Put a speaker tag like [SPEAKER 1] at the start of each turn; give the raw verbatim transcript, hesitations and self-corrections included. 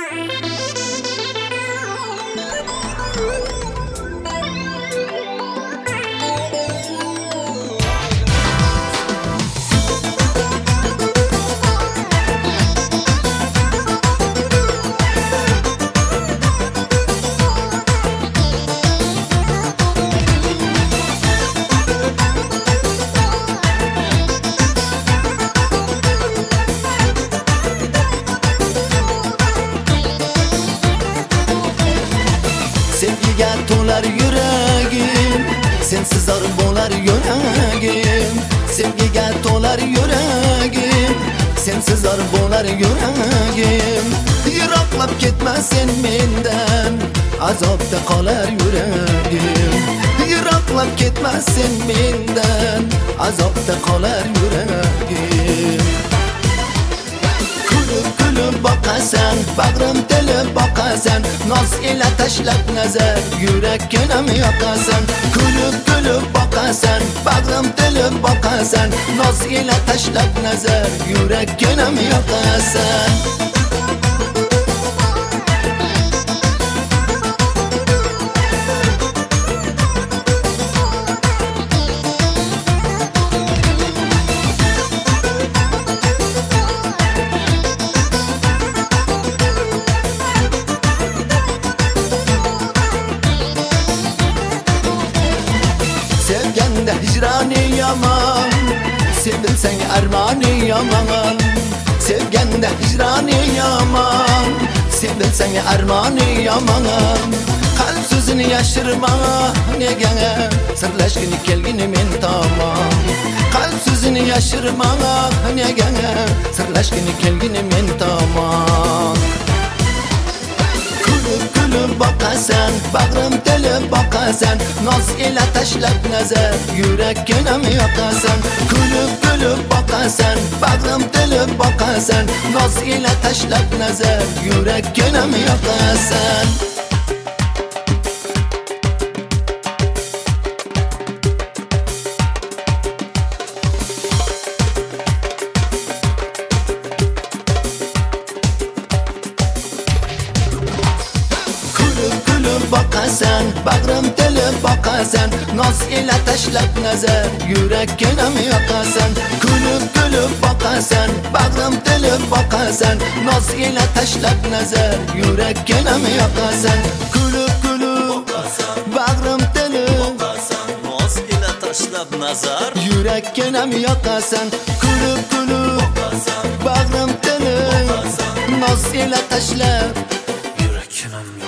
[SPEAKER 1] Sevgiga to'lar yuragim, sensiz zor bo'lar yuragim. Sevgiga to'lar yuragim, sensiz zor bo'lar yuragim. Yiroqlab ketma sen mendan, azobda qolar yuragim. Yiroqlab ketma sen mendan, azobda qolar yuragim. Kulib kulib boqasan, bag'rim tilib boqasan, noz ila tashlab nazar, yurakkanam yoqasan. Kulib kulib boqasan, bag'rim tilib boqasan, noz ila tashlab nazar, yurakkanam yoqasan. Sevganda hicrani yaman, sevilsang armani yaman. Sevganda hicrani yaman, sevilsang armani yaman. Qalb so'zini yashirma, nega sirlashgini kelgini men tomon. Qalb so'zini yashirma, nega sirlashgini kelgini men tomon. Kulib kulib boqasan, bag'rim tilib boqasan, noz ila tashlab nazar, yurakkanam yoqasan. Kulib kulib boqasan, bag'rim tilib boqasan, noz ila tashlab nazar, yurakkanam yoqasan. Boqasan, bag'rim tilib boqasan, noz ila tashlab nazar, yurakkanam yoqasan. Kulib kulib boqasan, bag'rim tilib boqasan, noz ila tashlab nazar, yurakkanam yoqasan. Kulib kulib boqasan, bag'rim tilib boqasan, noz ila tashlab nazar, yurakkanam yoqasan. Kulib kulib boqasan, bag'rim tilib boqasan, noz ila tashlab, yurakkanam